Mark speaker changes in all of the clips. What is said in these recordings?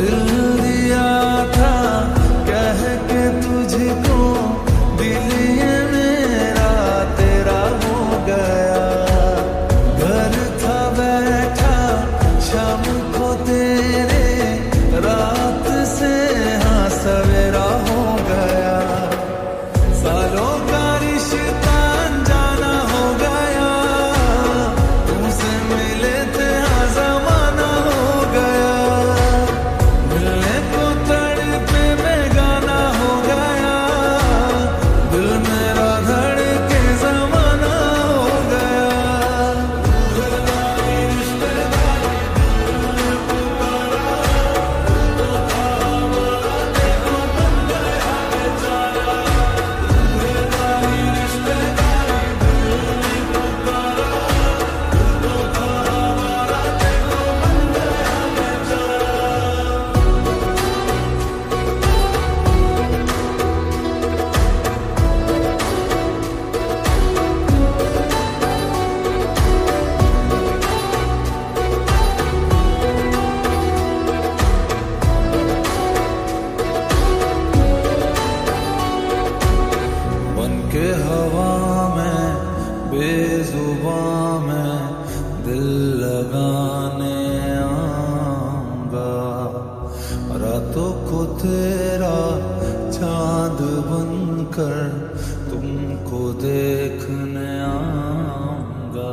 Speaker 1: दिल दिया था कह के तुझको, दिल ये मेरा तेरा हो गया। घर था बैठा शाम को तेरे, रात से हाँ सवेरा हो गया। सालों का रिश्ता अनजाना हो गया, तुमसे मिले थे हाँ जमाना हो गया। मिलने को तड़पे बेगाना हो गया, दिल मेरा धड़के जमाना हो गया। के हवा में बेजुबां में दिल लगाने आऊंगा, रातों को तेरा चांद बनकर तुमको देखने आऊंगा।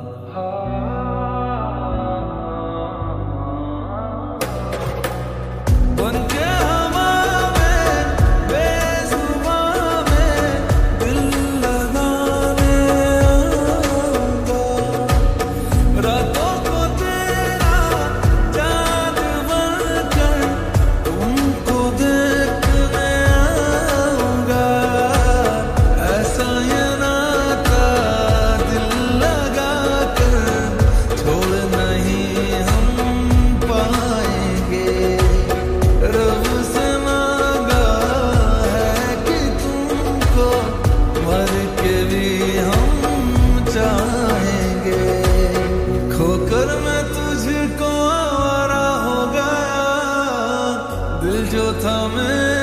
Speaker 1: खोकर मैं तुझको आवारा हो गया, दिल जो था मैं